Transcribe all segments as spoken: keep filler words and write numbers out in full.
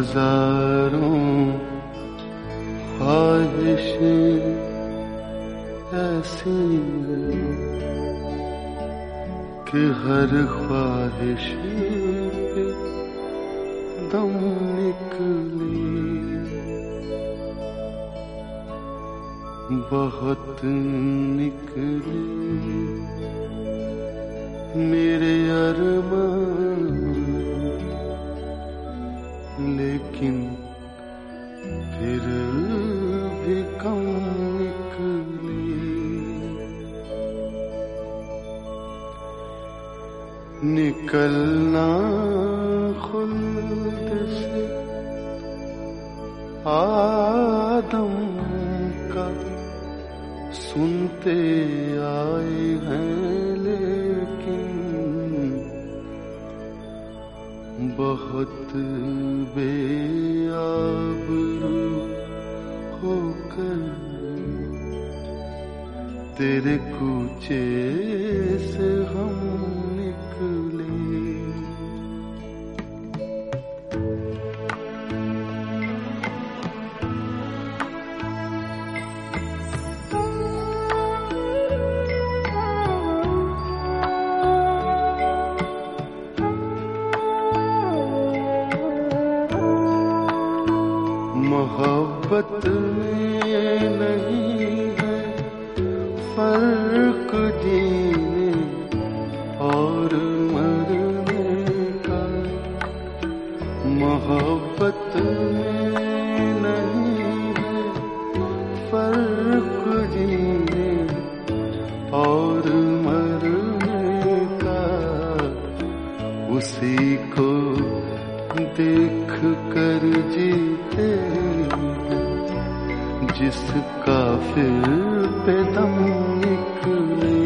हजारों ख्वाहिशें ऐसी कि हर ख्वाहिश पे दम निकले, बहुत निकले मेरे अरमान, लेकिन फिर भी कम निकले। निकलना खुल्द से आदम का सुनते आए हैं, लेकिन बहुत बेआबरू होकर तेरे कूचे से हम निकले। मोहब्बत में नहीं है फर्क जीने और मरने का, मोहब्बत में नहीं है फर्क जीने और मरने का। उसी को देख कर जीते जिसका फिर पे दम निकले।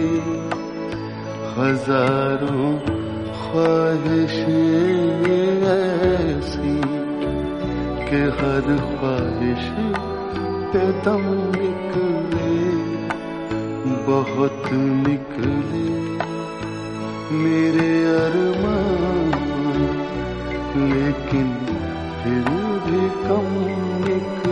हजारों ख्वाहिशें ऐसी कि हर ख्वाहिश पे दम निकले, बहुत निकले मेरे अरमान, लेकिन फिर भी कम निकले।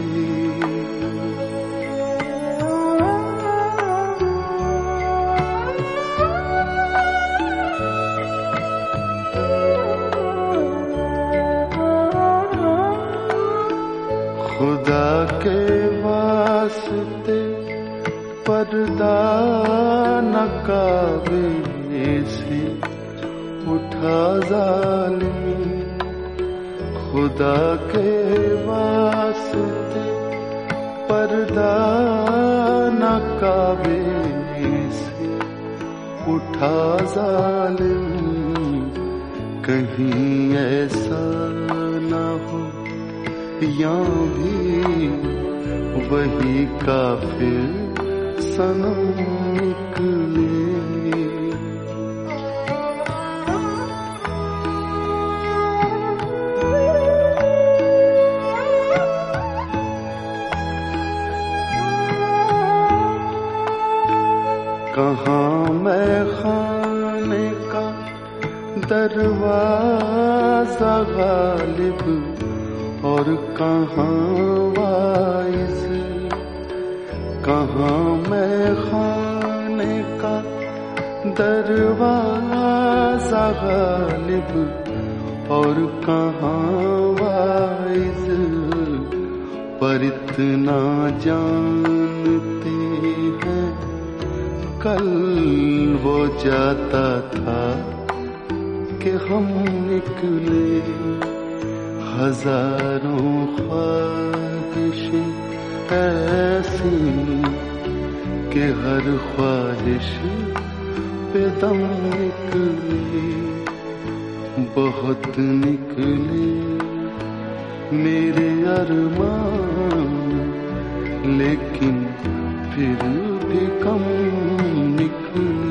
खुदा के वास्ते पर्दा नकाबे से उठा जालिम, खुदा के वास्ते पर्दा नकाबे से उठा जालिम। कहीं ऐसा ना हो या भी वही काफिर सनम निकले। कहाँ मैं खाने का दरवाजा गालिब और कहाँ वाइज, कहाँ मैं खाने का दरवाजा गालिब और कहाँ वाइज। पर इतना जानते हैं कल वो जाता था कि हम निकले। हजारों ख्वाहिशें ऐसी कि हर ख्वाहिश पे दम निकले, बहुत निकले मेरे अरमान, लेकिन फिर भी कम निकले।